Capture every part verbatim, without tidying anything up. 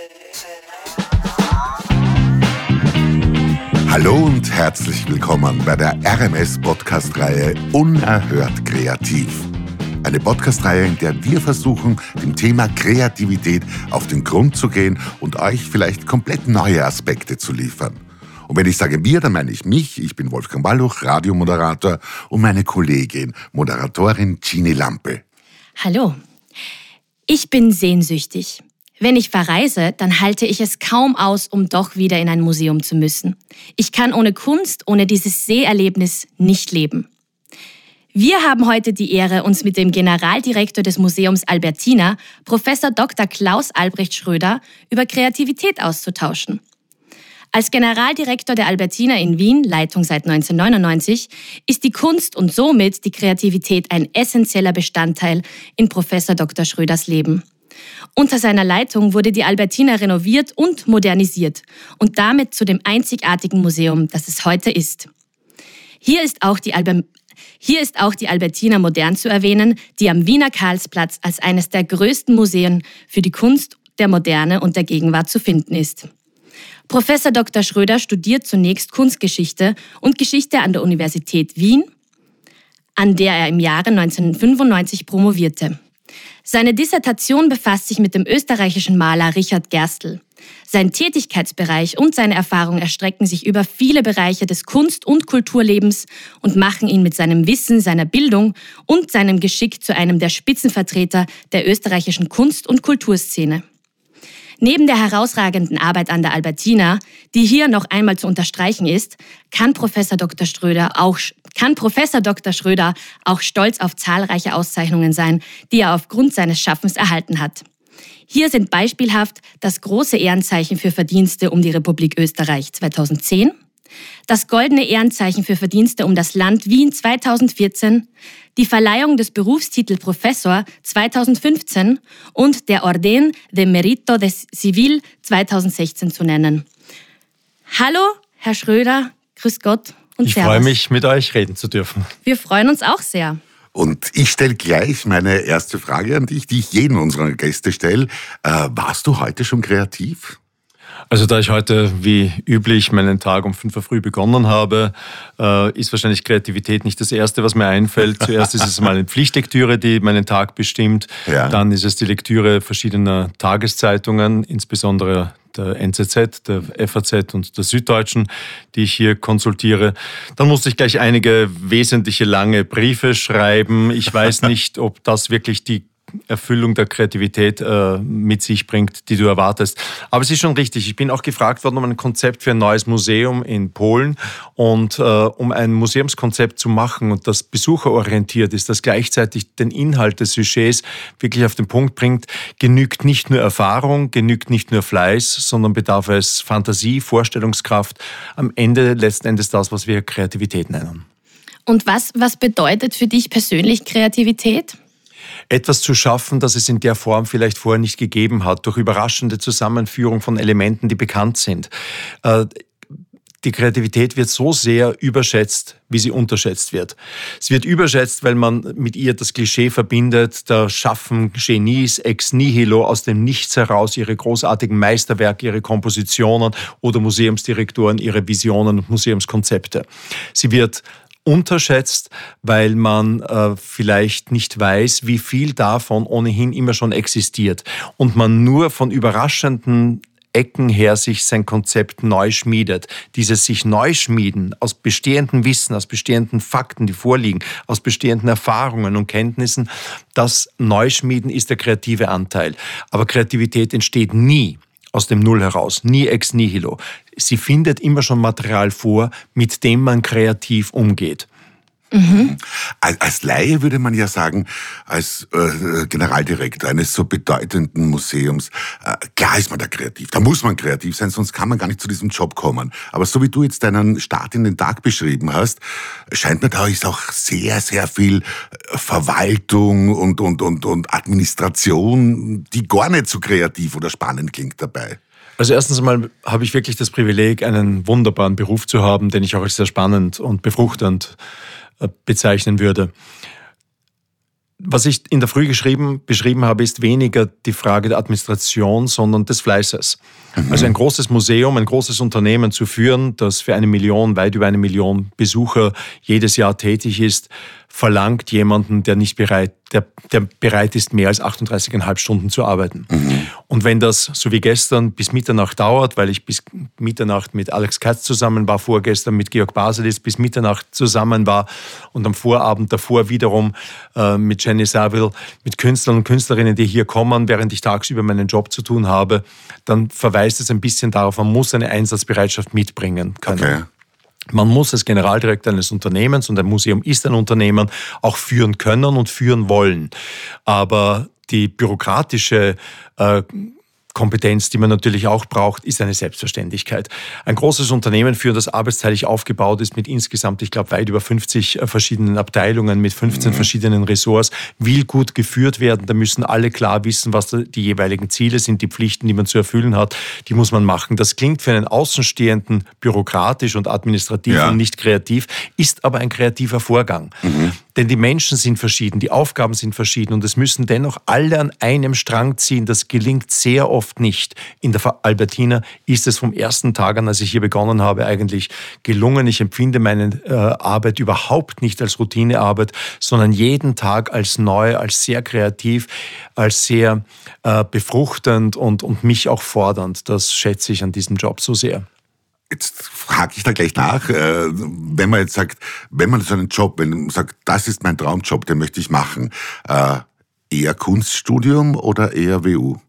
Hallo und herzlich willkommen bei der R M S-Podcast-Reihe Unerhört Kreativ. Eine Podcast-Reihe, in der wir versuchen, dem Thema Kreativität auf den Grund zu gehen und euch vielleicht komplett neue Aspekte zu liefern. Und wenn ich sage wir, dann meine ich mich. Ich bin Wolfgang Balluch, Radiomoderator, und meine Kollegin, Moderatorin Gini Lampe. Hallo. Ich bin sehnsüchtig. Wenn ich verreise, dann halte ich es kaum aus, um doch wieder in ein Museum zu müssen. Ich kann ohne Kunst, ohne dieses Seherlebnis nicht leben. Wir haben heute die Ehre, uns mit dem Generaldirektor des Museums Albertina, Professor Doktor Klaus Albrecht Schröder, über Kreativität auszutauschen. Als Generaldirektor der Albertina in Wien, Leitung seit neunzehnhundertneunundneunzig, ist die Kunst und somit die Kreativität ein essentieller Bestandteil in Professor Doktor Schröders Leben. Unter seiner Leitung wurde die Albertina renoviert und modernisiert und damit zu dem einzigartigen Museum, das es heute ist. Hier ist auch die, Alber- Hier ist auch die Albertina modern zu erwähnen, die am Wiener Karlsplatz als eines der größten Museen für die Kunst der Moderne und der Gegenwart zu finden ist. Professor Doktor Schröder studiert zunächst Kunstgeschichte und Geschichte an der Universität Wien, an der er im Jahre neunzehnhundertfünfundneunzig promovierte. Seine Dissertation befasst sich mit dem österreichischen Maler Richard Gerstl. Sein Tätigkeitsbereich und seine Erfahrung erstrecken sich über viele Bereiche des Kunst- und Kulturlebens und machen ihn mit seinem Wissen, seiner Bildung und seinem Geschick zu einem der Spitzenvertreter der österreichischen Kunst- und Kulturszene. Neben der herausragenden Arbeit an der Albertina, die hier noch einmal zu unterstreichen ist, kann Professor Doktor Schröder auch, kann Professor Doktor Schröder auch stolz auf zahlreiche Auszeichnungen sein, die er aufgrund seines Schaffens erhalten hat. Hier sind beispielhaft das große Ehrenzeichen für Verdienste um die Republik Österreich zweitausendzehn, das goldene Ehrenzeichen für Verdienste um das Land Wien zweitausendvierzehn, die Verleihung des Berufstitel Professor zweitausendfünfzehn und der Orden de Mérito de Civil zweitausendsechzehn zu nennen. Hallo, Herr Schröder, grüß Gott und ich Servus. Ich freue mich, mit euch reden zu dürfen. Wir freuen uns auch sehr. Und ich stelle gleich meine erste Frage an dich, die ich jeden unserer Gäste stelle. Äh, warst du heute schon kreativ? Also da ich heute wie üblich meinen Tag um fünf Uhr früh begonnen habe, äh, ist wahrscheinlich Kreativität nicht das Erste, was mir einfällt. Zuerst ist es mal eine Pflichtlektüre, die meinen Tag bestimmt. Ja. Dann ist es die Lektüre verschiedener Tageszeitungen, insbesondere der N Z Z, der F A Z und der Süddeutschen, die ich hier konsultiere. Dann musste ich gleich einige wesentliche lange Briefe schreiben. Ich weiß nicht, ob das wirklich die Erfüllung der Kreativität äh, mit sich bringt, die du erwartest. Aber es ist schon richtig. Ich bin auch gefragt worden um ein Konzept für ein neues Museum in Polen und äh, um ein Museumskonzept zu machen und das besucherorientiert ist, das gleichzeitig den Inhalt des Sujets wirklich auf den Punkt bringt, genügt nicht nur Erfahrung, genügt nicht nur Fleiß, sondern bedarf es Fantasie, Vorstellungskraft. Am Ende letzten Endes das, was wir Kreativität nennen. Und was, was bedeutet für dich persönlich Kreativität? Etwas zu schaffen, das es in der Form vielleicht vorher nicht gegeben hat, durch überraschende Zusammenführung von Elementen, die bekannt sind. Die Kreativität wird so sehr überschätzt, wie sie unterschätzt wird. Sie wird überschätzt, weil man mit ihr das Klischee verbindet, da schaffen Genies ex nihilo aus dem Nichts heraus ihre großartigen Meisterwerke, ihre Kompositionen oder Museumsdirektoren ihre Visionen und Museumskonzepte. Sie wird unterschätzt, weil man äh, vielleicht nicht weiß, wie viel davon ohnehin immer schon existiert und man nur von überraschenden Ecken her sich sein Konzept neu schmiedet. Dieses sich neu schmieden aus bestehendem Wissen, aus bestehenden Fakten, die vorliegen, aus bestehenden Erfahrungen und Kenntnissen, das Neuschmieden ist der kreative Anteil. Aber Kreativität entsteht nie aus dem Null heraus, nie ex nihilo. Sie findet immer schon Material vor, mit dem man kreativ umgeht. Mhm. Als Laie würde man ja sagen, als äh, Generaldirektor eines so bedeutenden Museums, äh, klar ist man da kreativ, da muss man kreativ sein, sonst kann man gar nicht zu diesem Job kommen. Aber so wie du jetzt deinen Start in den Tag beschrieben hast, scheint mir da ist auch sehr, sehr viel Verwaltung und, und, und, und Administration, die gar nicht so kreativ oder spannend klingt dabei. Also erstens einmal habe ich wirklich das Privileg, einen wunderbaren Beruf zu haben, den ich auch als sehr spannend und befruchtend bezeichnen würde. Was ich in der Früh geschrieben, beschrieben habe, ist weniger die Frage der Administration, sondern des Fleißes. Mhm. Also ein großes Museum, ein großes Unternehmen zu führen, das für eine Million, weit über eine Million Besucher jedes Jahr tätig ist, verlangt jemanden, der nicht bereit, der, der bereit ist, mehr als achtunddreißig Komma fünf Stunden zu arbeiten. Mhm. Und wenn das, so wie gestern, bis Mitternacht dauert, weil ich bis Mitternacht mit Alex Katz zusammen war, vorgestern mit Georg Baselis bis Mitternacht zusammen war und am Vorabend davor wiederum äh, mit Jenny Saville, mit Künstlern und Künstlerinnen, die hier kommen, während ich tagsüber meinen Job zu tun habe, dann verweist es ein bisschen darauf, man muss eine Einsatzbereitschaft mitbringen können. Okay. Man muss als Generaldirektor eines Unternehmens, und ein Museum ist ein Unternehmen, auch führen können und führen wollen. Aber die bürokratische äh, Kompetenz, die man natürlich auch braucht, ist eine Selbstverständlichkeit. Ein großes Unternehmen führen, das arbeitsteilig aufgebaut ist mit insgesamt, ich glaube, weit über fünfzig verschiedenen Abteilungen, mit fünfzehn mhm. verschiedenen Ressorts, will gut geführt werden. Da müssen alle klar wissen, was die jeweiligen Ziele sind, die Pflichten, die man zu erfüllen hat, die muss man machen. Das klingt für einen Außenstehenden bürokratisch und administrativ ja. und nicht kreativ, ist aber ein kreativer Vorgang. Mhm. Denn die Menschen sind verschieden, die Aufgaben sind verschieden und es müssen dennoch alle an einem Strang ziehen. Das gelingt sehr oft nicht. In der Albertina ist es vom ersten Tag an, als ich hier begonnen habe, eigentlich gelungen. Ich empfinde meine äh, Arbeit überhaupt nicht als Routinearbeit, sondern jeden Tag als neu, als sehr kreativ, als sehr äh, befruchtend und, und mich auch fordernd. Das schätze ich an diesem Job so sehr. Jetzt frage ich da gleich nach, wenn man jetzt sagt, wenn man so einen Job, wenn man sagt, das ist mein Traumjob, den möchte ich machen, eher Kunststudium oder eher W U?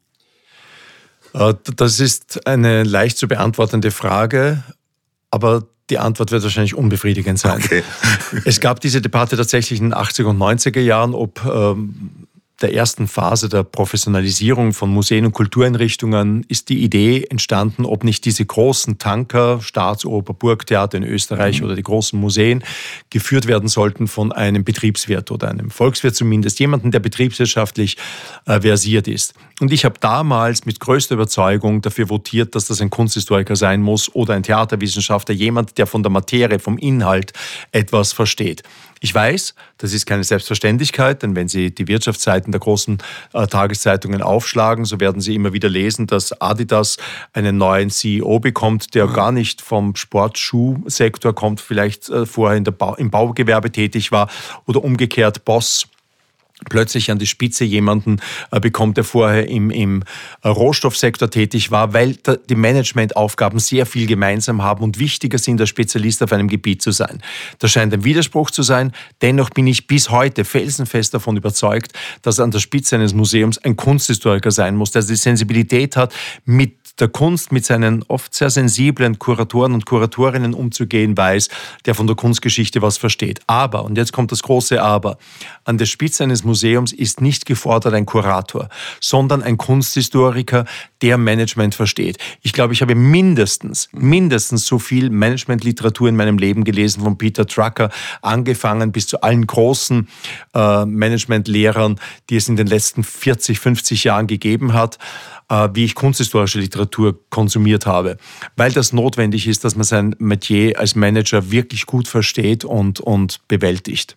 Das ist eine leicht zu beantwortende Frage, aber die Antwort wird wahrscheinlich unbefriedigend sein. Okay. Es gab diese Debatte tatsächlich in den achtziger und neunziger Jahren, ob ähm, der ersten Phase der Professionalisierung von Museen und Kultureinrichtungen ist die Idee entstanden, ob nicht diese großen Tanker, Staatsoper, Burgtheater in Österreich mhm. oder die großen Museen geführt werden sollten von einem Betriebswirt oder einem Volkswirt zumindest, jemanden, der betriebswirtschaftlich äh, versiert ist. Und ich habe damals mit größter Überzeugung dafür votiert, dass das ein Kunsthistoriker sein muss oder ein Theaterwissenschaftler, jemand, der von der Materie, vom Inhalt etwas versteht. Ich weiß, das ist keine Selbstverständlichkeit, denn wenn Sie die Wirtschaftsseiten der großen äh, Tageszeitungen aufschlagen, so werden Sie immer wieder lesen, dass Adidas einen neuen C E O bekommt, der mhm. gar nicht vom Sportschuhsektor kommt, vielleicht äh, vorher in der Bau, im Baugewerbe tätig war oder umgekehrt Boss plötzlich an die Spitze jemanden äh, bekommt, der vorher im, im äh, Rohstoffsektor tätig war, weil da, die Managementaufgaben sehr viel gemeinsam haben und wichtiger sind, als Spezialist auf einem Gebiet zu sein. Das scheint ein Widerspruch zu sein. Dennoch bin ich bis heute felsenfest davon überzeugt, dass an der Spitze eines Museums ein Kunsthistoriker sein muss, der die Sensibilität hat, mit der Kunst, mit seinen oft sehr sensiblen Kuratoren und Kuratorinnen umzugehen weiß, der von der Kunstgeschichte was versteht. Aber, und jetzt kommt das große Aber, an der Spitze eines Museums ist nicht gefordert ein Kurator, sondern ein Kunsthistoriker, der Management versteht. Ich glaube, ich habe mindestens, mindestens so viel Managementliteratur in meinem Leben gelesen, von Peter Drucker angefangen bis zu allen großen äh, Managementlehrern, die es in den letzten vierzig, fünfzig Jahren gegeben hat, wie ich kunsthistorische Literatur konsumiert habe, weil das notwendig ist, dass man sein Metier als Manager wirklich gut versteht und, und bewältigt.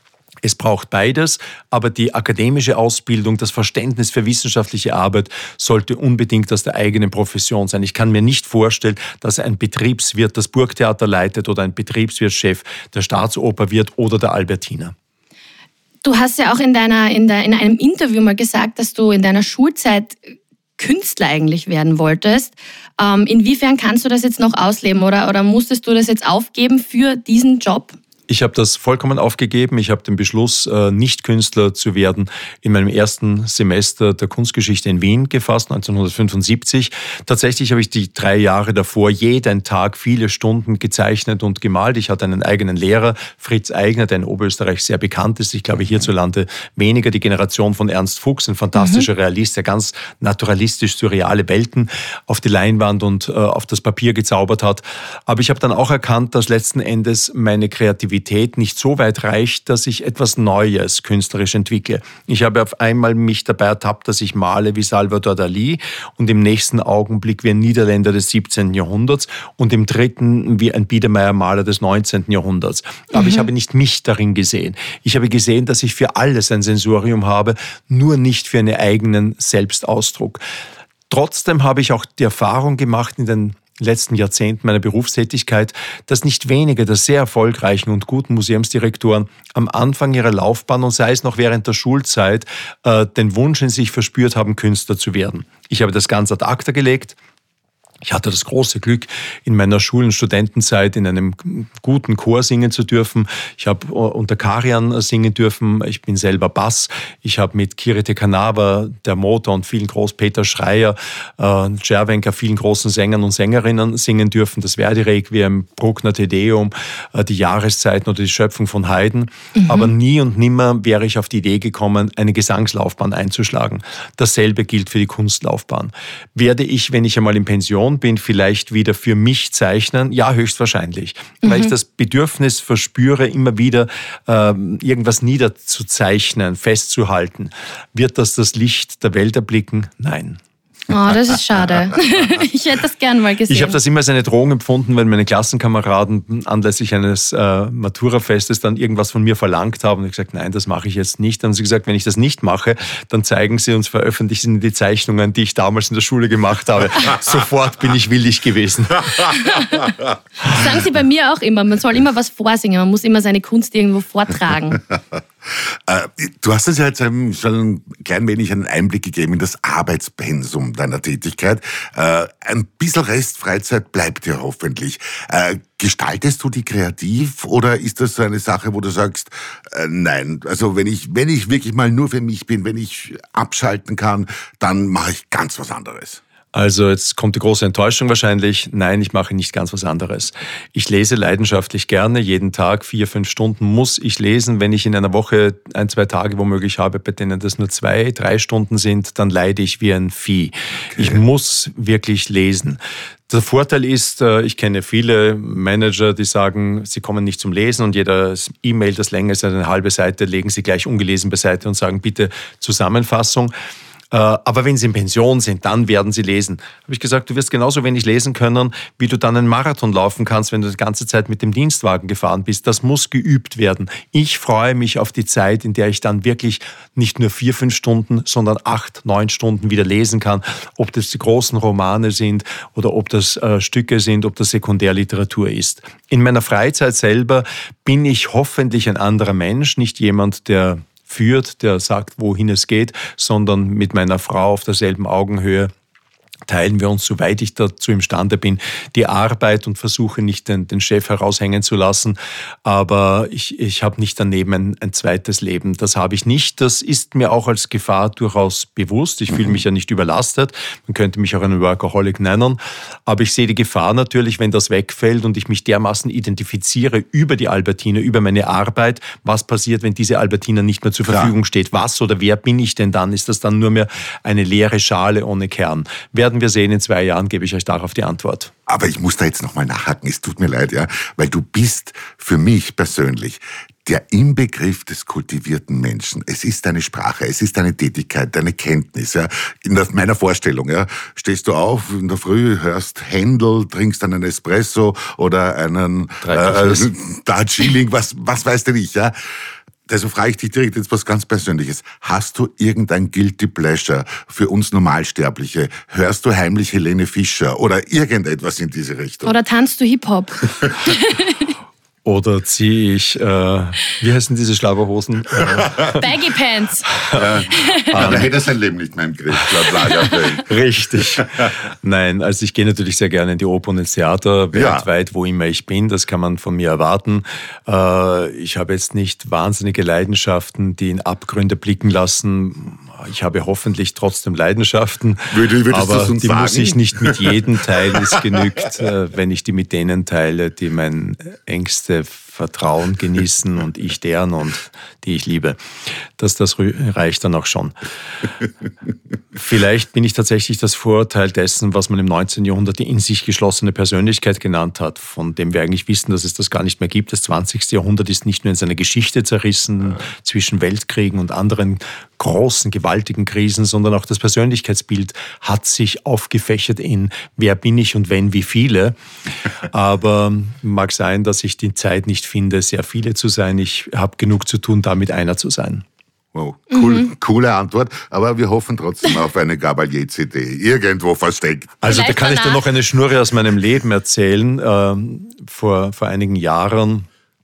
Es braucht beides, aber die akademische Ausbildung, das Verständnis für wissenschaftliche Arbeit sollte unbedingt aus der eigenen Profession sein. Ich kann mir nicht vorstellen, dass ein Betriebswirt das Burgtheater leitet oder ein Betriebswirtschef der Staatsoper wird oder der Albertina. Du hast ja auch in, deiner, in, der, in einem Interview mal gesagt, dass du in deiner Schulzeit Künstler eigentlich werden wolltest. Ähm, inwiefern kannst du das jetzt noch ausleben oder, oder musstest du das jetzt aufgeben für diesen Job? Ich habe das vollkommen aufgegeben. Ich habe den Beschluss, nicht Künstler zu werden, in meinem ersten Semester der Kunstgeschichte in Wien gefasst, neunzehnhundertfünfundsiebzig. Tatsächlich habe ich die drei Jahre davor jeden Tag viele Stunden gezeichnet und gemalt. Ich hatte einen eigenen Lehrer, Fritz Eigner, der in Oberösterreich sehr bekannt ist. Ich glaube, hierzulande weniger. Die Generation von Ernst Fuchs, ein fantastischer mhm. Realist, der ganz naturalistisch surreale Welten auf die Leinwand und äh, auf das Papier gezaubert hat. Aber ich habe dann auch erkannt, dass letzten Endes meine Kreativität Kreativität nicht so weit reicht, dass ich etwas Neues künstlerisch entwickle. Ich habe auf einmal mich dabei ertappt, dass ich male wie Salvador Dalí und im nächsten Augenblick wie ein Niederländer des siebzehnten Jahrhunderts und im dritten wie ein Biedermeier-Maler des neunzehnten Jahrhunderts. Aber mhm. ich habe nicht mich darin gesehen. Ich habe gesehen, dass ich für alles ein Sensorium habe, nur nicht für einen eigenen Selbstausdruck. Trotzdem habe ich auch die Erfahrung gemacht in den letzten Jahrzehnten meiner Berufstätigkeit, dass nicht wenige der sehr erfolgreichen und guten Museumsdirektoren am Anfang ihrer Laufbahn und sei es noch während der Schulzeit äh, den Wunsch in sich verspürt haben, Künstler zu werden. Ich habe das ganz ad acta gelegt. Ich hatte das große Glück, in meiner Schul- und Studentenzeit in einem guten Chor singen zu dürfen. Ich habe unter Karian singen dürfen. Ich bin selber Bass. Ich habe mit Kirite Kanava, der Motor und vielen großen Peter Schreier, äh, Cervenka, vielen großen Sängern und Sängerinnen singen dürfen. Das Verdi-Requiem, Bruckner Te Deum, äh, die Jahreszeiten oder die Schöpfung von Haydn. Mhm. Aber nie und nimmer wäre ich auf die Idee gekommen, eine Gesangslaufbahn einzuschlagen. Dasselbe gilt für die Kunstlaufbahn. Werde ich, wenn ich einmal in Pension bin, vielleicht wieder für mich zeichnen? Ja, höchstwahrscheinlich. Mhm. Weil ich das Bedürfnis verspüre, immer wieder äh, irgendwas niederzuzeichnen, festzuhalten. Wird das das Licht der Welt erblicken? Nein. Oh, das ist schade. Ich hätte das gern mal gesehen. Ich habe das immer als eine Drohung empfunden, wenn meine Klassenkameraden anlässlich eines äh, Matura-Festes dann irgendwas von mir verlangt haben. Und ich gesagt, nein, das mache ich jetzt nicht. Dann haben sie gesagt, wenn ich das nicht mache, dann zeigen sie uns, veröffentlichen sie die Zeichnungen, die ich damals in der Schule gemacht habe. Sofort bin ich willig gewesen. Sagen sie bei mir auch immer, man soll immer was vorsingen, man muss immer seine Kunst irgendwo vortragen. Du hast uns ja jetzt schon ein klein wenig einen Einblick gegeben in das Arbeitspensum deiner Tätigkeit. Ein bisschen Restfreizeit bleibt dir hoffentlich. Gestaltest du die kreativ oder ist das so eine Sache, wo du sagst, nein, also wenn ich, wenn ich wirklich mal nur für mich bin, wenn ich abschalten kann, dann mache ich ganz was anderes? Also jetzt kommt die große Enttäuschung wahrscheinlich. Nein, ich mache nicht ganz was anderes. Ich lese leidenschaftlich gerne. Jeden Tag vier, fünf Stunden muss ich lesen. Wenn ich in einer Woche ein, zwei Tage womöglich habe, bei denen das nur zwei, drei Stunden sind, dann leide ich wie ein Vieh. Okay. Ich muss wirklich lesen. Der Vorteil ist, ich kenne viele Manager, die sagen, sie kommen nicht zum Lesen und jeder E-Mail, das länger ist als eine halbe Seite, legen sie gleich ungelesen beiseite und sagen, bitte Zusammenfassung. Aber wenn Sie in Pension sind, dann werden Sie lesen. Habe ich gesagt, du wirst genauso wenig lesen können, wie du dann einen Marathon laufen kannst, wenn du die ganze Zeit mit dem Dienstwagen gefahren bist. Das muss geübt werden. Ich freue mich auf die Zeit, in der ich dann wirklich nicht nur vier, fünf Stunden, sondern acht, neun Stunden wieder lesen kann. Ob das die großen Romane sind oder ob das äh, Stücke sind, ob das Sekundärliteratur ist. In meiner Freizeit selber bin ich hoffentlich ein anderer Mensch, nicht jemand, der führt, der sagt, wohin es geht, sondern mit meiner Frau auf derselben Augenhöhe teilen wir uns, soweit ich dazu imstande bin, die Arbeit und versuche nicht den, den Chef heraushängen zu lassen. Aber ich, ich habe nicht daneben ein, ein zweites Leben. Das habe ich nicht. Das ist mir auch als Gefahr durchaus bewusst. Ich fühle mich ja nicht überlastet. Man könnte mich auch einen Workaholic nennen. Aber ich sehe die Gefahr natürlich, wenn das wegfällt und ich mich dermaßen identifiziere über die Albertina, über meine Arbeit. Was passiert, wenn diese Albertina nicht mehr zur Verfügung steht? Was oder wer bin ich denn dann? Ist das dann nur mehr eine leere Schale ohne Kern? Werden wir sehen, in zwei Jahren gebe ich euch darauf die Antwort. Aber ich muss da jetzt nochmal nachhaken, es tut mir leid, ja, weil du bist für mich persönlich der Inbegriff des kultivierten Menschen. Es ist deine Sprache, es ist deine Tätigkeit, deine Kenntnis. Ja. In meiner Vorstellung, ja, stehst du auf in der Früh, hörst Händel, trinkst einen Espresso oder einen äh, Darjeeling, was, was weiß denn ich, ja. Also frage ich dich direkt jetzt was ganz Persönliches. Hast du irgendein Guilty Pleasure für uns Normalsterbliche? Hörst du heimlich Helene Fischer oder irgendetwas in diese Richtung? Oder tanzt du Hip-Hop? Oder ziehe ich, äh, wie heißen diese Schlabberhosen? Baggy Pants. Ja, aber er hätte sein Leben nicht mehr im Griff. Richtig. Nein, also ich gehe natürlich sehr gerne in die Oper und ins Theater, weltweit, ja. Wo immer ich bin. Das kann man von mir erwarten. Äh, ich habe jetzt nicht wahnsinnige Leidenschaften, die in Abgründe blicken lassen. Ich habe hoffentlich trotzdem Leidenschaften, Würde, aber die sagen? muss ich nicht mit jedem teilen. Es genügt, wenn ich die mit denen teile, die mein engste Vertrauen genießen und ich deren und die ich liebe. Das, das reicht dann auch schon. Vielleicht bin ich tatsächlich das Vorurteil dessen, was man im neunzehnten Jahrhundert die in sich geschlossene Persönlichkeit genannt hat, von dem wir eigentlich wissen, dass es das gar nicht mehr gibt. Das zwanzigste Jahrhundert ist nicht nur in seiner Geschichte zerrissen, zwischen Weltkriegen und anderen großen, gewaltigen Krisen, sondern auch das Persönlichkeitsbild hat sich aufgefächert in wer bin ich und wenn, wie viele. Aber mag sein, dass ich die Zeit nicht finde, sehr viele zu sein. Ich habe genug zu tun, damit einer zu sein. Wow, cool, mhm. coole Antwort, aber wir hoffen trotzdem auf eine Gabalier-C D, irgendwo versteckt. Also Vielleicht da kann danach. ich dir noch eine Schnurre aus meinem Leben erzählen. Ähm, vor, vor einigen Jahren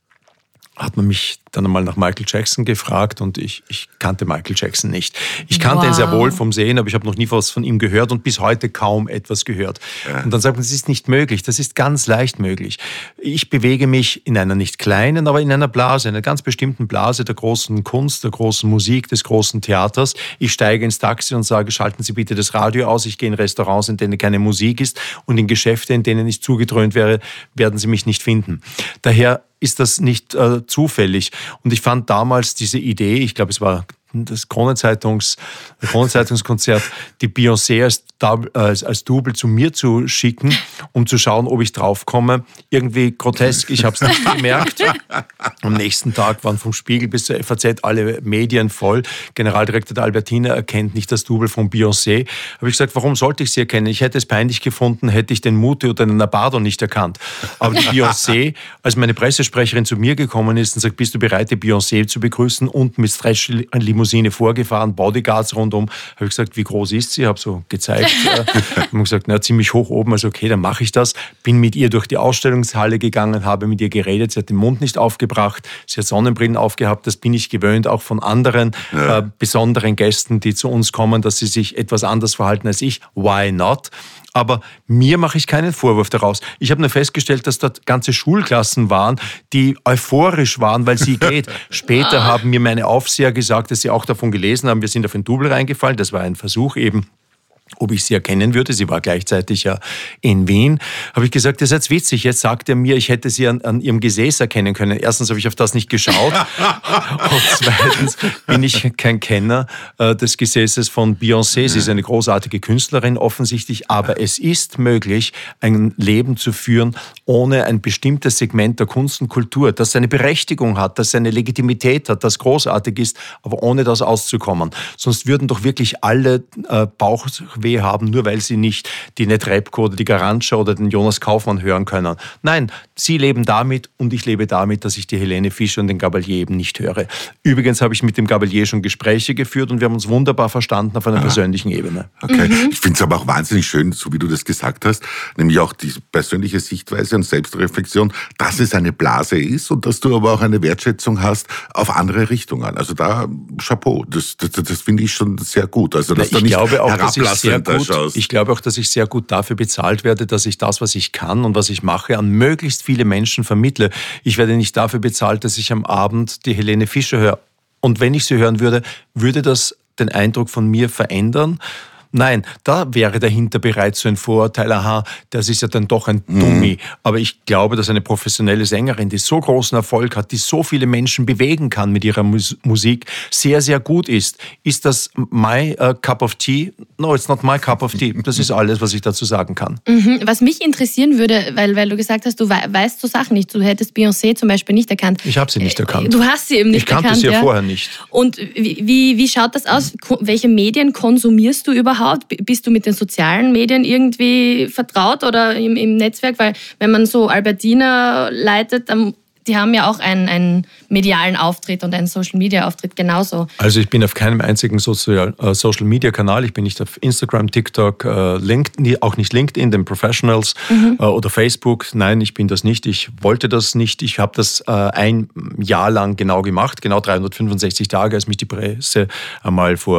hat man mich dann einmal nach Michael Jackson gefragt und ich, ich kannte Michael Jackson nicht. Ich kannte wow. ihn sehr wohl vom Sehen, aber ich habe noch nie was von ihm gehört und bis heute kaum etwas gehört. Ja. Und dann sagt man, das ist nicht möglich, das ist ganz leicht möglich. Ich bewege mich in einer nicht kleinen, aber in einer Blase, einer ganz bestimmten Blase der großen Kunst, der großen Musik, des großen Theaters. Ich steige ins Taxi und sage, schalten Sie bitte das Radio aus, ich gehe in Restaurants, in denen keine Musik ist und in Geschäfte, in denen ich zugedröhnt wäre, werden Sie mich nicht finden. Daher ist das nicht äh, zufällig. Und ich fand damals diese Idee, ich glaube, es war das Kronenzeitungs, Kronenzeitungskonzert, die Beyoncé als, als, als Double zu mir zu schicken, um zu schauen, ob ich draufkomme. Irgendwie grotesk, ich habe es nicht gemerkt. Am nächsten Tag waren vom Spiegel bis zur F A Z alle Medien voll. Generaldirektor der Albertina erkennt nicht das Double von Beyoncé. Habe ich gesagt, warum sollte ich sie erkennen? Ich hätte es peinlich gefunden, hätte ich den Muti oder den Nabado nicht erkannt. Aber die Beyoncé, als meine Pressesprecherin zu mir gekommen ist und sagt, bist du bereit, die Beyoncé zu begrüßen und mit Stretch-Limousine vorgefahren, Bodyguards rundum. Habe ich gesagt, wie groß ist sie? Habe so gezeigt. Habe gesagt, na, ziemlich hoch oben. Also okay, dann mache ich das. Bin mit ihr durch die Ausstellungshalle gegangen, habe mit ihr geredet. Sie hat den Mund nicht aufgebracht. Sie hat Sonnenbrillen aufgehabt. Das bin ich gewöhnt, auch von anderen ja. äh, besonderen Gästen, die zu uns kommen, dass sie sich etwas anders verhalten als ich. Why not? Aber mir mache ich keinen Vorwurf daraus. Ich habe nur festgestellt, dass dort ganze Schulklassen waren, die euphorisch waren, weil sie geht. Später haben mir meine Aufseher gesagt, dass sie auch davon gelesen haben. Wir sind auf ein Double reingefallen. Das war ein Versuch eben, ob ich sie erkennen würde. Sie war gleichzeitig ja in Wien. Habe ich gesagt, ihr seid witzig. Jetzt sagt er mir, ich hätte sie an, an ihrem Gesäß erkennen können. Erstens habe ich auf das nicht geschaut. Und zweitens bin ich kein Kenner äh, des Gesäßes von Beyoncé. Sie ist eine großartige Künstlerin offensichtlich. Aber es ist möglich, ein Leben zu führen ohne ein bestimmtes Segment der Kunst und Kultur, das seine Berechtigung hat, das seine Legitimität hat, das großartig ist, aber ohne das auszukommen. Sonst würden doch wirklich alle äh, Bauch weh haben, nur weil sie nicht die Netrebko oder die Garantscha oder den Jonas Kaufmann hören können. Nein, sie leben damit und ich lebe damit, dass ich die Helene Fischer und den Gabalier eben nicht höre. Übrigens habe ich mit dem Gabalier schon Gespräche geführt und wir haben uns wunderbar verstanden auf einer ah. persönlichen Ebene. Okay. Mhm. Ich finde es aber auch wahnsinnig schön, so wie du das gesagt hast, nämlich auch die persönliche Sichtweise und Selbstreflexion, dass es eine Blase ist und dass du aber auch eine Wertschätzung hast auf andere Richtungen. Also da, Chapeau, das, das, das finde ich schon sehr gut. Also, dass Na, ich da nicht glaube auch, dass ich sehr gut, ich glaube auch, dass ich sehr gut dafür bezahlt werde, dass ich das, was ich kann und was ich mache, an möglichst viele Menschen vermittle. Ich werde nicht dafür bezahlt, dass ich am Abend die Helene Fischer höre. Und wenn ich sie hören würde, würde das den Eindruck von mir verändern? Nein, da wäre dahinter bereits so ein Vorurteil, aha, das ist ja dann doch ein Dummi. Mhm. Aber ich glaube, dass eine professionelle Sängerin, die so großen Erfolg hat, die so viele Menschen bewegen kann mit ihrer Mus- Musik, sehr, sehr gut ist. Ist das my uh, cup of tea? No, it's not my cup of tea. Das ist alles, was ich dazu sagen kann. Mhm. Was mich interessieren würde, weil, weil du gesagt hast, du we- weißt so Sachen nicht. Du hättest Beyoncé zum Beispiel nicht erkannt. Ich habe sie nicht erkannt. Du hast sie eben nicht erkannt. Ich kannte erkannt, sie ja, ja vorher nicht. Und wie, wie, wie schaut das aus? Ko- welche Medien konsumierst du überhaupt? Bist du mit den sozialen Medien irgendwie vertraut oder im, im Netzwerk? Weil wenn man so Albertina leitet, dann, die haben ja auch einen, einen medialen Auftritt und einen Social-Media-Auftritt genauso. Also ich bin auf keinem einzigen Social, äh, Social-Media-Kanal. Ich bin nicht auf Instagram, TikTok, äh, LinkedIn, auch nicht LinkedIn, den Professionals mhm. äh, oder Facebook. Nein, ich bin das nicht. Ich wollte das nicht. Ich habe das äh, ein Jahr lang genau gemacht, genau dreihundertfünfundsechzig Tage, als mich die Presse einmal vor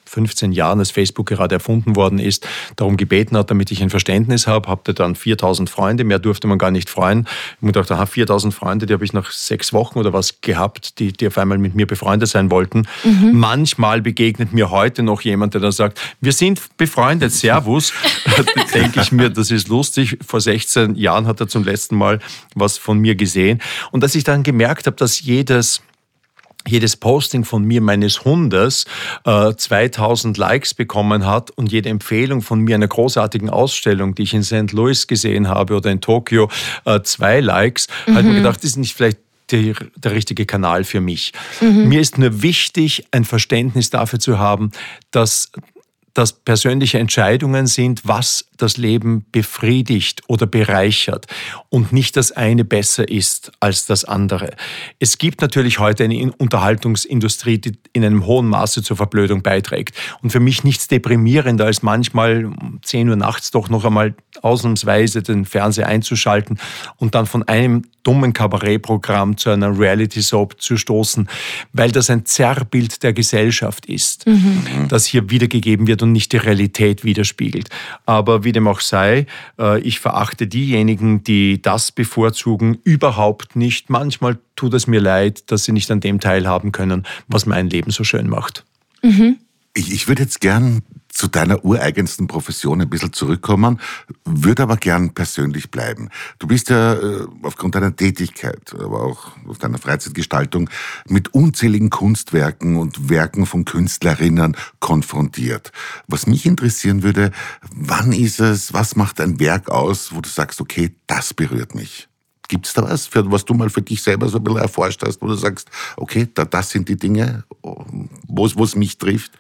fünfzehn Jahren, als Facebook gerade erfunden worden ist, darum gebeten hat, damit ich ein Verständnis habe, hatte dann viertausend Freunde, mehr durfte man gar nicht freuen. Ich habe gedacht, aha, viertausend Freunde, die habe ich nach sechs Wochen oder was gehabt, die, die auf einmal mit mir befreundet sein wollten. Mhm. Manchmal begegnet mir heute noch jemand, der dann sagt, wir sind befreundet, Servus. Da denke ich mir, das ist lustig. Vor sechzehn Jahren hat er zum letzten Mal was von mir gesehen. Und dass ich dann gemerkt habe, dass jedes jedes Posting von mir, meines Hundes, äh, zweitausend Likes bekommen hat und jede Empfehlung von mir einer großartigen Ausstellung, die ich in Sankt Louis gesehen habe oder in Tokio, äh, zwei Likes, mhm. habe ich mir gedacht, das ist nicht vielleicht der, der richtige Kanal für mich. Mhm. Mir ist nur wichtig, ein Verständnis dafür zu haben, dass dass persönliche Entscheidungen sind, was das Leben befriedigt oder bereichert und nicht das eine besser ist als das andere. Es gibt natürlich heute eine Unterhaltungsindustrie, die in einem hohen Maße zur Verblödung beiträgt. Und für mich nichts deprimierender, als manchmal um zehn Uhr nachts doch noch einmal ausnahmsweise den Fernseher einzuschalten und dann von einem dummen Kabarettprogramm zu einer Reality-Soap zu stoßen, weil das ein Zerrbild der Gesellschaft ist, mhm. das hier wiedergegeben wird und nicht die Realität widerspiegelt. Aber wie dem auch sei, ich verachte diejenigen, die das bevorzugen, überhaupt nicht. Manchmal tut es mir leid, dass sie nicht an dem teilhaben können, was mein Leben so schön macht. Mhm. Ich, ich würde jetzt gern zu deiner ureigensten Profession ein bisschen zurückkommen, würde aber gern persönlich bleiben. Du bist ja äh, aufgrund deiner Tätigkeit, aber auch auf deiner Freizeitgestaltung mit unzähligen Kunstwerken und Werken von Künstlerinnen konfrontiert. Was mich interessieren würde, wann ist es, was macht ein Werk aus, wo du sagst, okay, das berührt mich? Gibt's da was, für, was du mal für dich selber so ein bisschen erforscht hast, wo du sagst, okay, da, das sind die Dinge, wo es mich trifft?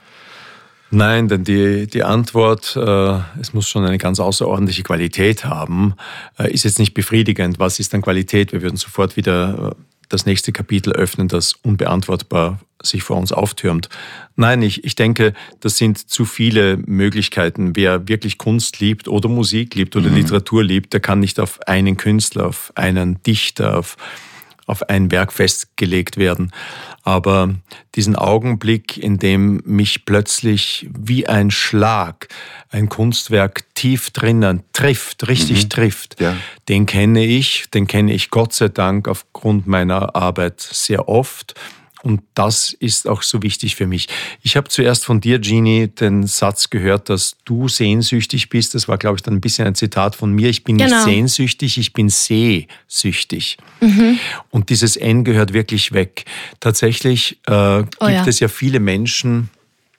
Nein, denn die, die Antwort, äh, es muss schon eine ganz außerordentliche Qualität haben, äh, ist jetzt nicht befriedigend. Was ist dann Qualität? Wir würden sofort wieder äh, das nächste Kapitel öffnen, das unbeantwortbar sich vor uns auftürmt. Nein, ich, ich denke, das sind zu viele Möglichkeiten. Wer wirklich Kunst liebt oder Musik liebt oder mhm. Literatur liebt, der kann nicht auf einen Künstler, auf einen Dichter, auf auf ein Werk festgelegt werden. Aber diesen Augenblick, in dem mich plötzlich wie ein Schlag ein Kunstwerk tief drinnen trifft, richtig mhm. trifft, ja. den kenne ich, den kenne ich Gott sei Dank aufgrund meiner Arbeit sehr oft. Und das ist auch so wichtig für mich. Ich habe zuerst von dir, Jeannie, den Satz gehört, dass du sehnsüchtig bist. Das war, glaube ich, dann ein bisschen ein Zitat von mir. Ich bin genau. nicht sehnsüchtig, ich bin sehsüchtig. Mhm. Und dieses N gehört wirklich weg. Tatsächlich äh, gibt oh ja. es ja viele Menschen,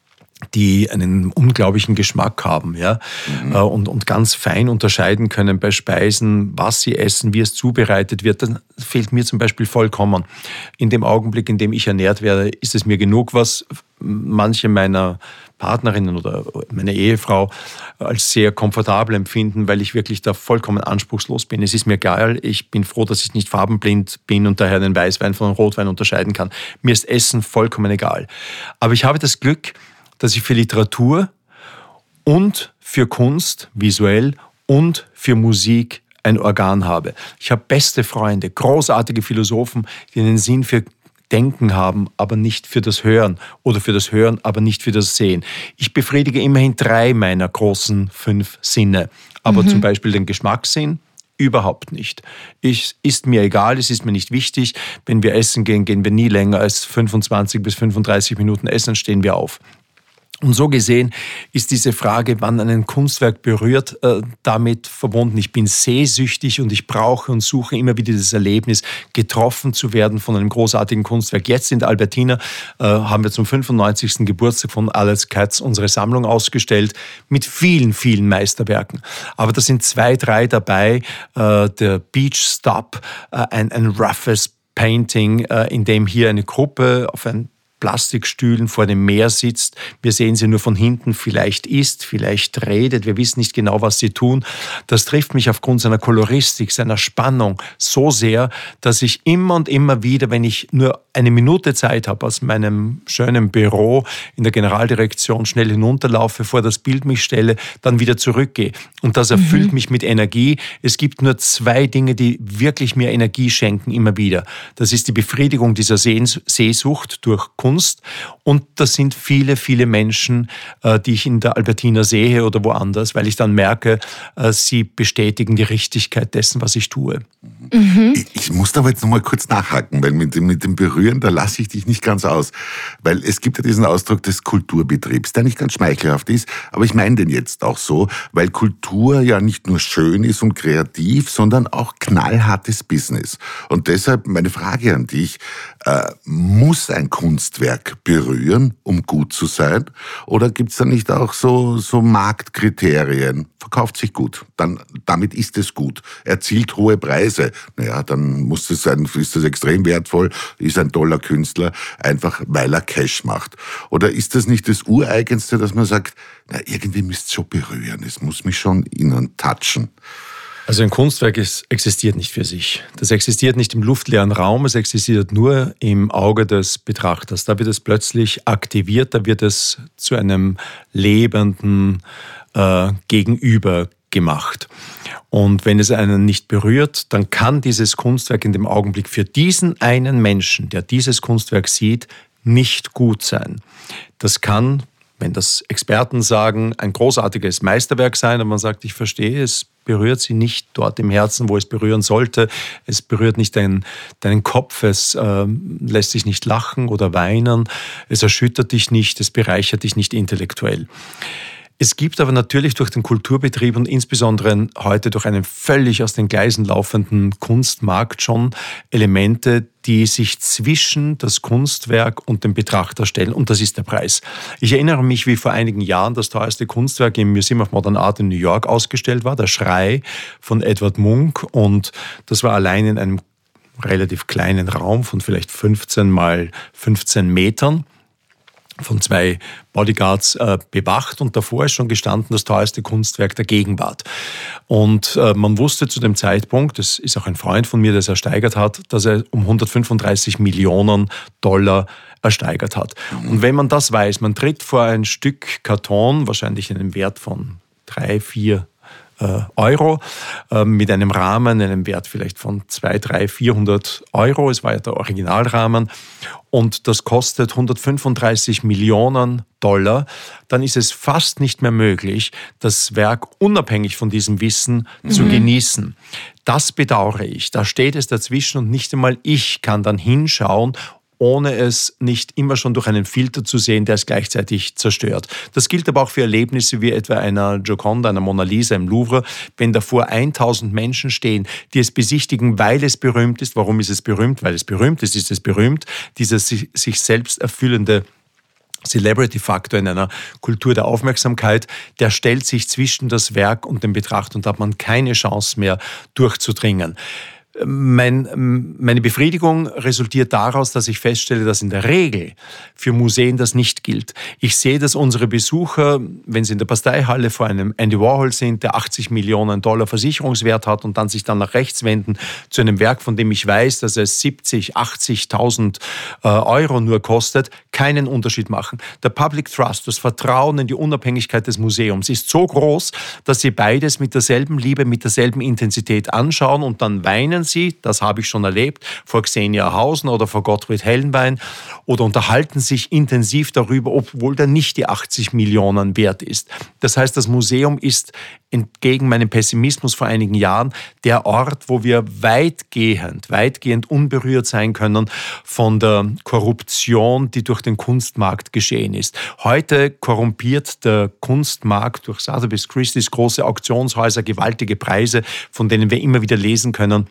die einen unglaublichen Geschmack haben, ja, mhm. und, und ganz fein unterscheiden können bei Speisen, was sie essen, wie es zubereitet wird. Das fehlt mir zum Beispiel vollkommen. In dem Augenblick, in dem ich ernährt werde, ist es mir genug, was manche meiner Partnerinnen oder meine Ehefrau als sehr komfortabel empfinden, weil ich wirklich da vollkommen anspruchslos bin. Es ist mir egal, ich bin froh, dass ich nicht farbenblind bin und daher den Weißwein von Rotwein unterscheiden kann. Mir ist Essen vollkommen egal. Aber ich habe das Glück, dass ich für Literatur und für Kunst, visuell und für Musik ein Organ habe. Ich habe beste Freunde, großartige Philosophen, die einen Sinn für Denken haben, aber nicht für das Hören oder für das Hören, aber nicht für das Sehen. Ich befriedige immerhin drei meiner großen fünf Sinne, aber mhm. zum Beispiel den Geschmackssinn überhaupt nicht. Ich, ist mir egal, es ist mir nicht wichtig. Wenn wir essen gehen, gehen wir nie länger als fünfundzwanzig bis fünfunddreißig Minuten essen, stehen wir auf. Und so gesehen ist diese Frage, wann ein Kunstwerk berührt, äh, damit verbunden. Ich bin sehsüchtig und ich brauche und suche immer wieder das Erlebnis, getroffen zu werden von einem großartigen Kunstwerk. Jetzt in der Albertina äh, haben wir zum fünfundneunzigsten Geburtstag von Alex Katz unsere Sammlung ausgestellt mit vielen, vielen Meisterwerken. Aber da sind zwei, drei dabei. Äh, der Beach Stop, äh, ein, ein roughes Painting, äh, in dem hier eine Gruppe auf ein Plastikstühlen vor dem Meer sitzt. Wir sehen sie nur von hinten, vielleicht isst, vielleicht redet. Wir wissen nicht genau, was sie tun. Das trifft mich aufgrund seiner Koloristik, seiner Spannung so sehr, dass ich immer und immer wieder, wenn ich nur eine Minute Zeit habe, aus meinem schönen Büro in der Generaldirektion schnell hinunterlaufe, vor das Bild mich stelle, dann wieder zurückgehe. Und das erfüllt mhm. mich mit Energie. Es gibt nur zwei Dinge, die wirklich mir Energie schenken, immer wieder. Das ist die Befriedigung dieser Sehsucht durch Kunst Kunst. Und das sind viele, viele Menschen, die ich in der Albertina sehe oder woanders, weil ich dann merke, sie bestätigen die Richtigkeit dessen, was ich tue. Mhm. Ich, ich muss aber jetzt noch mal kurz nachhaken, weil mit dem, mit dem Berühren, da lasse ich dich nicht ganz aus. Weil es gibt ja diesen Ausdruck des Kulturbetriebs, der nicht ganz schmeichelhaft ist, aber ich meine den jetzt auch so, weil Kultur ja nicht nur schön ist und kreativ, sondern auch knallhartes Business. Und deshalb meine Frage an dich, äh, muss ein Kunstwerk berühren, um gut zu sein? Oder gibt's da nicht auch so, so Marktkriterien? Verkauft sich gut, dann, damit ist es gut, erzielt hohe Preise. Naja, dann muss es sein, ist das extrem wertvoll, ist ein toller Künstler, einfach weil er Cash macht. Oder ist das nicht das Ureigenste, dass man sagt, na, irgendwie müsst es schon berühren, es muss mich schon innen touchen? Also ein Kunstwerk ist, existiert nicht für sich. Das existiert nicht im luftleeren Raum, es existiert nur im Auge des Betrachters. Da wird es plötzlich aktiviert, da wird es zu einem lebenden äh, Gegenüber gemacht. Und wenn es einen nicht berührt, dann kann dieses Kunstwerk in dem Augenblick für diesen einen Menschen, der dieses Kunstwerk sieht, nicht gut sein. Das kann, wenn das Experten sagen, ein großartiges Meisterwerk sein, aber man sagt, ich verstehe, es berührt sie nicht dort im Herzen, wo es berühren sollte. Es berührt nicht deinen, deinen Kopf, es äh, lässt dich nicht lachen oder weinen, es erschüttert dich nicht, es bereichert dich nicht intellektuell. Es gibt aber natürlich durch den Kulturbetrieb und insbesondere heute durch einen völlig aus den Gleisen laufenden Kunstmarkt schon Elemente, die sich zwischen das Kunstwerk und den Betrachter stellen, und das ist der Preis. Ich erinnere mich, wie vor einigen Jahren das teuerste Kunstwerk im Museum of Modern Art in New York ausgestellt war, der Schrei von Edward Munch, und das war allein in einem relativ kleinen Raum von vielleicht fünfzehn mal fünfzehn Metern. Von zwei Bodyguards äh, bewacht, und davor ist schon gestanden das teuerste Kunstwerk der Gegenwart. Und äh, man wusste zu dem Zeitpunkt, das ist auch ein Freund von mir, der es ersteigert hat, dass er um hundertfünfunddreißig Millionen Dollar ersteigert hat. Und wenn man das weiß, man tritt vor ein Stück Karton, wahrscheinlich in einem Wert von drei, vier Euro, mit einem Rahmen, einem Wert vielleicht von zweihundert, dreihundert, vierhundert Euro. Es war ja der Originalrahmen. Und das kostet hundertfünfunddreißig Millionen Dollar. Dann ist es fast nicht mehr möglich, das Werk unabhängig von diesem Wissen mhm. zu genießen. Das bedauere ich. Da steht es dazwischen und nicht einmal ich kann dann hinschauen, ohne es nicht immer schon durch einen Filter zu sehen, der es gleichzeitig zerstört. Das gilt aber auch für Erlebnisse wie etwa einer Gioconda, einer Mona Lisa im Louvre. Wenn davor tausend Menschen stehen, die es besichtigen, weil es berühmt ist. Warum ist es berühmt? Weil es berühmt ist, ist es berühmt. Dieser sich selbst erfüllende Celebrity-Faktor in einer Kultur der Aufmerksamkeit, der stellt sich zwischen das Werk und den Betrachter, und da hat man keine Chance mehr durchzudringen. Mein, meine Befriedigung resultiert daraus, dass ich feststelle, dass in der Regel für Museen das nicht gilt. Ich sehe, dass unsere Besucher, wenn sie in der Basteihalle vor einem Andy Warhol sind, der achtzig Millionen Dollar Versicherungswert hat, und dann sich dann nach rechts wenden zu einem Werk, von dem ich weiß, dass es siebzig, achtzigtausend äh, Euro nur kostet, keinen Unterschied machen. Der Public Trust, das Vertrauen in die Unabhängigkeit des Museums ist so groß, dass sie beides mit derselben Liebe, mit derselben Intensität anschauen, und dann weinen sie, das habe ich schon erlebt, vor Xenia Hausen oder vor Gottfried Hellenbein, oder unterhalten sich intensiv darüber, obwohl der nicht die achtzig Millionen wert ist. Das heißt, das Museum ist entgegen meinem Pessimismus vor einigen Jahren der Ort, wo wir weitgehend, weitgehend unberührt sein können von der Korruption, die durch den Kunstmarkt geschehen ist. Heute korrumpiert der Kunstmarkt durch Sotheby's, Christie's, große Auktionshäuser, gewaltige Preise, von denen wir immer wieder lesen können,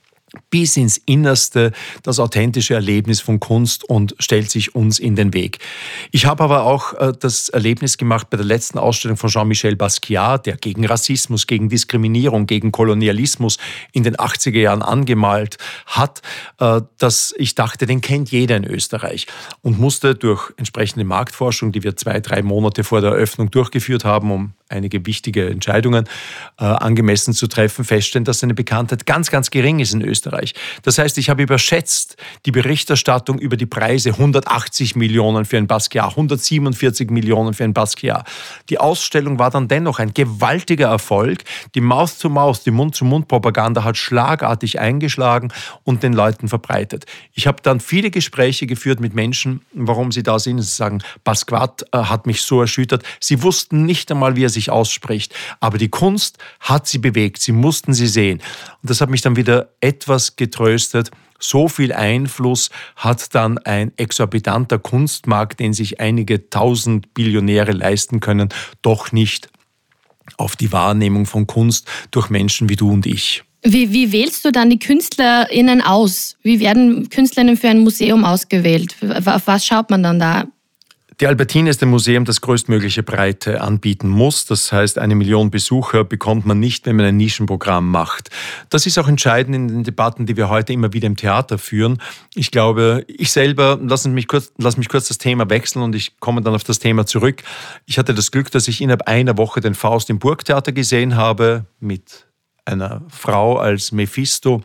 bis ins Innerste das authentische Erlebnis von Kunst und stellt sich uns in den Weg. Ich habe aber auch äh, das Erlebnis gemacht bei der letzten Ausstellung von Jean-Michel Basquiat, der gegen Rassismus, gegen Diskriminierung, gegen Kolonialismus in den achtziger Jahren angemalt hat, äh, dass ich dachte, den kennt jeder in Österreich, und musste durch entsprechende Marktforschung, die wir zwei, drei Monate vor der Eröffnung durchgeführt haben, um einige wichtige Entscheidungen äh, angemessen zu treffen, feststellen, dass seine Bekanntheit ganz, ganz gering ist in Österreich. Österreich. Das heißt, ich habe überschätzt die Berichterstattung über die Preise. hundertachtzig Millionen für ein Basquiat, hundertsiebenundvierzig Millionen für ein Basquiat. Die Ausstellung war dann dennoch ein gewaltiger Erfolg. Die Mouth-to-Mouth, die Mund-zu-Mund-Propaganda hat schlagartig eingeschlagen und den Leuten verbreitet. Ich habe dann viele Gespräche geführt mit Menschen, warum sie da sind. Sie sagen, Basquiat äh, hat mich so erschüttert. Sie wussten nicht einmal, wie er sich ausspricht. Aber die Kunst hat sie bewegt. Sie mussten sie sehen. Und das hat mich dann wieder etwas getröstet. So viel Einfluss hat dann ein exorbitanter Kunstmarkt, den sich einige tausend Billionäre leisten können, doch nicht auf die Wahrnehmung von Kunst durch Menschen wie du und ich. Wie, wie wählst du dann die KünstlerInnen aus? Wie werden KünstlerInnen für ein Museum ausgewählt? Auf was schaut man dann da? Die Albertina ist ein Museum, das größtmögliche Breite anbieten muss. Das heißt, eine Million Besucher bekommt man nicht, wenn man ein Nischenprogramm macht. Das ist auch entscheidend in den Debatten, die wir heute immer wieder im Theater führen. Ich glaube, ich selber, lass mich kurz, lass mich kurz das Thema wechseln und ich komme dann auf das Thema zurück. Ich hatte das Glück, dass ich innerhalb einer Woche den Faust im Burgtheater gesehen habe, mit einer Frau als Mephisto,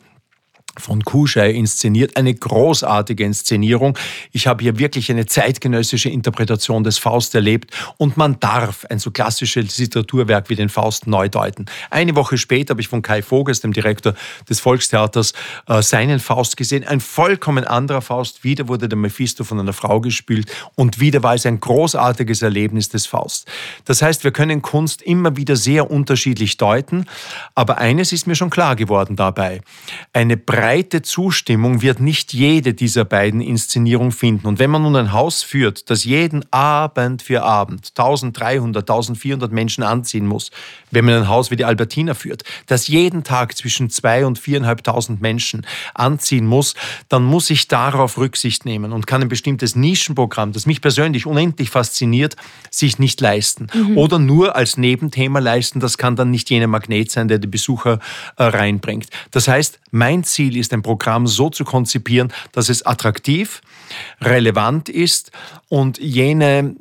von Kuschei inszeniert. Eine großartige Inszenierung. Ich habe hier wirklich eine zeitgenössische Interpretation des Faust erlebt und man darf ein so klassisches Literaturwerk wie den Faust neu deuten. Eine Woche später habe ich von Kai Voges, dem Direktor des Volkstheaters, seinen Faust gesehen. Ein vollkommen anderer Faust. Wieder wurde der Mephisto von einer Frau gespielt und wieder war es ein großartiges Erlebnis des Faust. Das heißt, wir können Kunst immer wieder sehr unterschiedlich deuten, aber eines ist mir schon klar geworden dabei. Eine breite Zustimmung wird nicht jede dieser beiden Inszenierungen finden. Und wenn man nun ein Haus führt, das jeden Abend für Abend eintausenddreihundert, eintausendvierhundert Menschen anziehen muss, wenn man ein Haus wie die Albertina führt, das jeden Tag zwischen zweitausend und viertausendfünfhundert Menschen anziehen muss, dann muss ich darauf Rücksicht nehmen und kann ein bestimmtes Nischenprogramm, das mich persönlich unendlich fasziniert, sich nicht leisten. Mhm. Oder nur als Nebenthema leisten. Das kann dann nicht jener Magnet sein, der die Besucher äh, reinbringt. Das heißt, mein Ziel ist, ein Programm so zu konzipieren, dass es attraktiv, relevant ist und jene,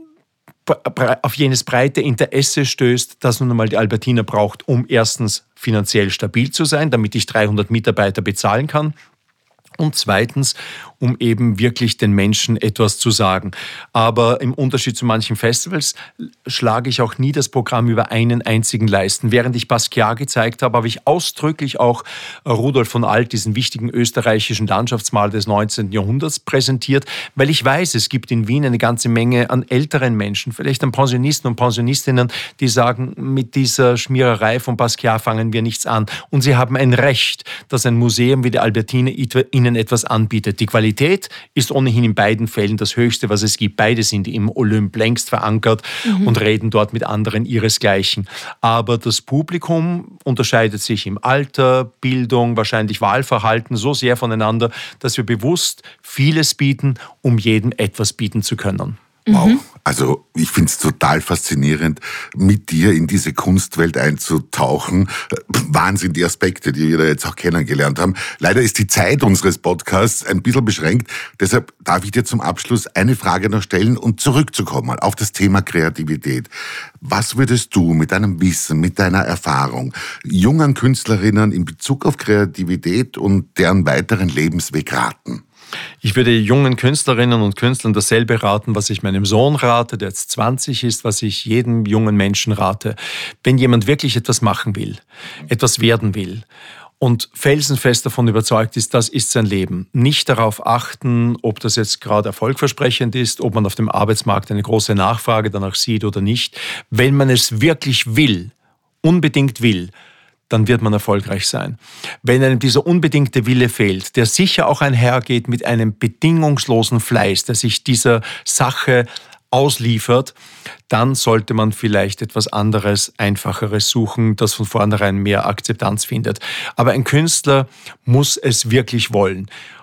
auf jenes breite Interesse stößt, das nun einmal die Albertina braucht, um erstens finanziell stabil zu sein, damit ich dreihundert Mitarbeiter bezahlen kann. Und zweitens, um eben wirklich den Menschen etwas zu sagen. Aber im Unterschied zu manchen Festivals schlage ich auch nie das Programm über einen einzigen Leisten. Während ich Basquiat gezeigt habe, habe ich ausdrücklich auch Rudolf von Alt, diesen wichtigen österreichischen Landschaftsmaler des neunzehnten Jahrhunderts, präsentiert, weil ich weiß, es gibt in Wien eine ganze Menge an älteren Menschen, vielleicht an Pensionisten und Pensionistinnen, die sagen, mit dieser Schmiererei von Basquiat fangen wir nichts an. Und sie haben ein Recht, dass ein Museum wie die Albertina ihnen etwas anbietet. Die Qualität ist ohnehin in beiden Fällen das Höchste, was es gibt. Beide sind im Olymp längst verankert mhm. und reden dort mit anderen ihresgleichen. Aber das Publikum unterscheidet sich im Alter, Bildung, wahrscheinlich Wahlverhalten so sehr voneinander, dass wir bewusst vieles bieten, um jedem etwas bieten zu können. Wow, also ich finde es total faszinierend, mit dir in diese Kunstwelt einzutauchen. Wahnsinn, die Aspekte, die wir da jetzt auch kennengelernt haben. Leider ist die Zeit unseres Podcasts ein bisschen beschränkt, deshalb darf ich dir zum Abschluss eine Frage noch stellen und zurückzukommen auf das Thema Kreativität. Was würdest du mit deinem Wissen, mit deiner Erfahrung jungen Künstlerinnen in Bezug auf Kreativität und deren weiteren Lebensweg raten? Ich würde jungen Künstlerinnen und Künstlern dasselbe raten, was ich meinem Sohn rate, der jetzt zwanzig ist, was ich jedem jungen Menschen rate. Wenn jemand wirklich etwas machen will, etwas werden will und felsenfest davon überzeugt ist, das ist sein Leben, nicht darauf achten, ob das jetzt gerade erfolgversprechend ist, ob man auf dem Arbeitsmarkt eine große Nachfrage danach sieht oder nicht. Wenn man es wirklich will, unbedingt will, dann wird man erfolgreich sein. Wenn einem dieser unbedingte Wille fehlt, der sicher auch einhergeht mit einem bedingungslosen Fleiß, der sich dieser Sache ausliefert, dann sollte man vielleicht etwas anderes, Einfacheres suchen, das von vornherein mehr Akzeptanz findet. Aber ein Künstler muss es wirklich wollen.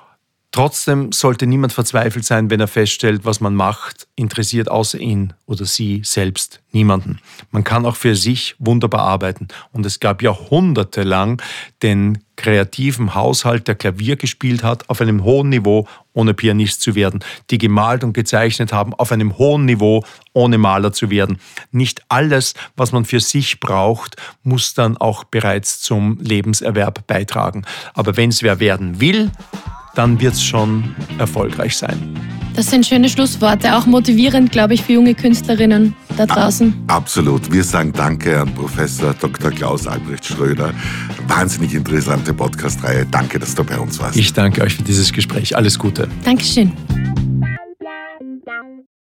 Trotzdem sollte niemand verzweifelt sein, wenn er feststellt, was man macht, interessiert außer ihn oder sie selbst niemanden. Man kann auch für sich wunderbar arbeiten. Und es gab jahrhundertelang den kreativen Haushalt, der Klavier gespielt hat, auf einem hohen Niveau, ohne Pianist zu werden. Die gemalt und gezeichnet haben, auf einem hohen Niveau, ohne Maler zu werden. Nicht alles, was man für sich braucht, muss dann auch bereits zum Lebenserwerb beitragen. Aber wenn es wer werden will, dann wird es schon erfolgreich sein. Das sind schöne Schlussworte, auch motivierend, glaube ich, für junge Künstlerinnen da draußen. Absolut. Wir sagen Danke an Professor Doktor Klaus Albrecht Schröder. Wahnsinnig interessante Podcast-Reihe. Danke, dass du bei uns warst. Ich danke euch für dieses Gespräch. Alles Gute. Dankeschön.